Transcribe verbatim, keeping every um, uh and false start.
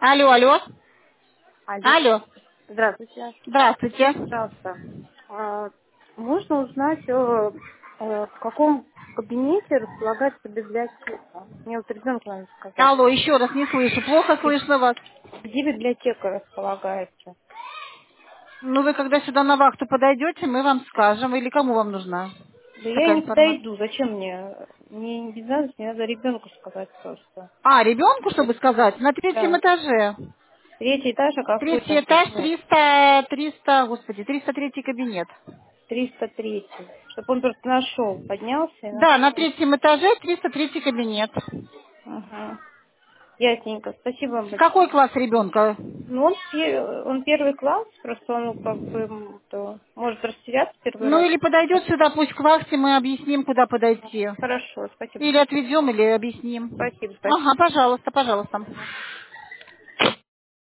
Алло, алло. Алло. Алло. Здравствуйте. Здравствуйте. Пожалуйста, а, можно узнать, э, э, в каком кабинете располагается библиотека? Мне вот ребенку надо сказать. Алло, еще раз не слышу. Плохо Где слышно вас. где библиотека располагается? Ну, вы когда сюда на вахту подойдете, мы вам скажем. Или кому вам нужна Да я такая не информация? подойду. Зачем мне? Мне не надо, мне надо ребенку сказать просто. А, ребенку, чтобы сказать? На третьем Да. этаже. Третий этаж, а какой Третий там этаж, кабинет? триста, триста, господи, триста третий кабинет. триста третий. Чтобы он просто нашел, поднялся и Да, на нашел. третьем этаже триста третий кабинет. Ага. Ясненько. Спасибо вам Какой большое. класс ребенка? Ну, он, пе- он первый класс, просто он ну, как бы м, то, может растеряться первый Ну, раз. или подойдет сюда, пусть к вахте, мы объясним, куда подойти. Хорошо, спасибо. Или отведем, или объясним. Спасибо, спасибо. Ага, пожалуйста, пожалуйста.